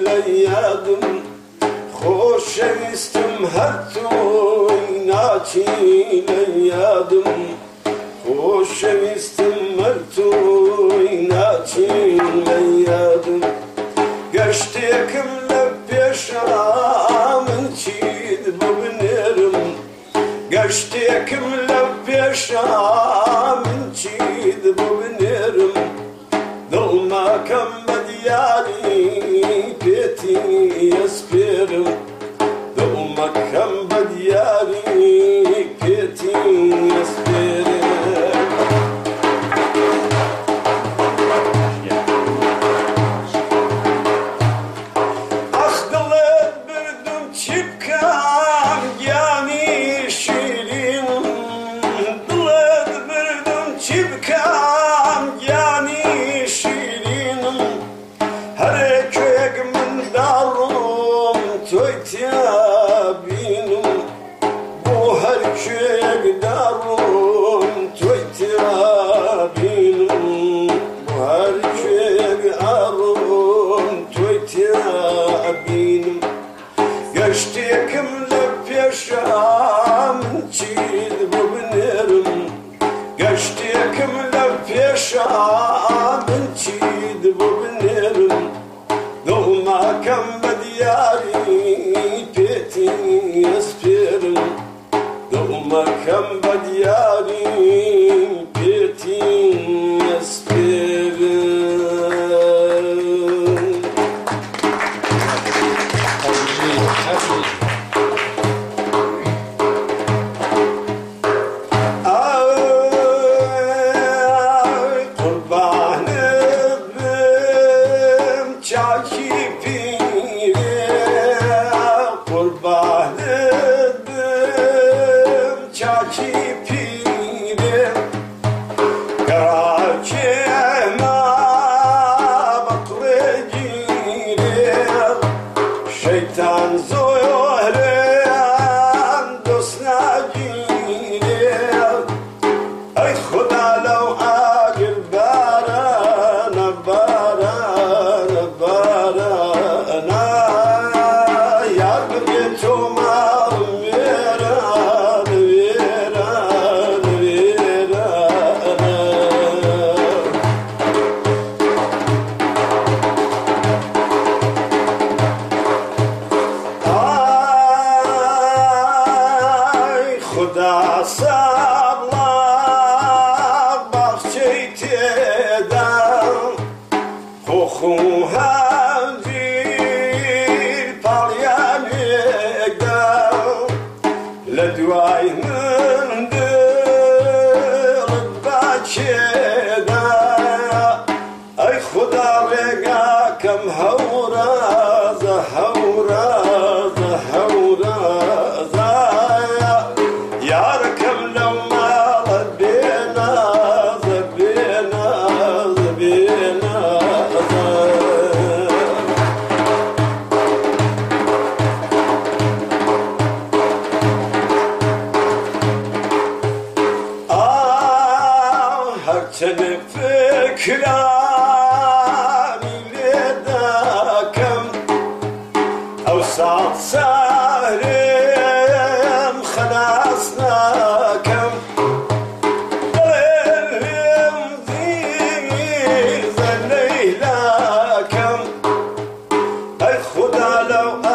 لیادم خوشویستم هر توی ناچی لیادم خوشویستم هر توی ناچی لیادم گشتێکم لە پێشا من چید ببنێرم گەشتێکم لە پێشا من چید ببنێرم دڵماکەم بە دیاری پێتی ئەسپێرم دڵمەکەم بە دیاری پێتی ئەسپێرم گەشتێکم لە پێشا من چید ببنێرم گەشتێکم لە پێشا من چید ببنێرم دڵماکەم بە دیاری پێتی ئەسپێرم دڵمەکەم بە دیاری پێتی ئەسپێرم şeytan zoyarem dost nagirem ay khuda law agir barana barana barana yar beto mal veran veran veran خدا سابلا بخشی تیدم خوخو هنجیر پالیانیگم لدوای من دلت بچیدم ای خدا رگا کم هوراز هوراز هوراز یارکم لو مالت بیناز بیناز بیناز هرچند فکرانی لیدکم او ساعت سهرم خلاص نکم دلم زیز لیلکم ای خدا لو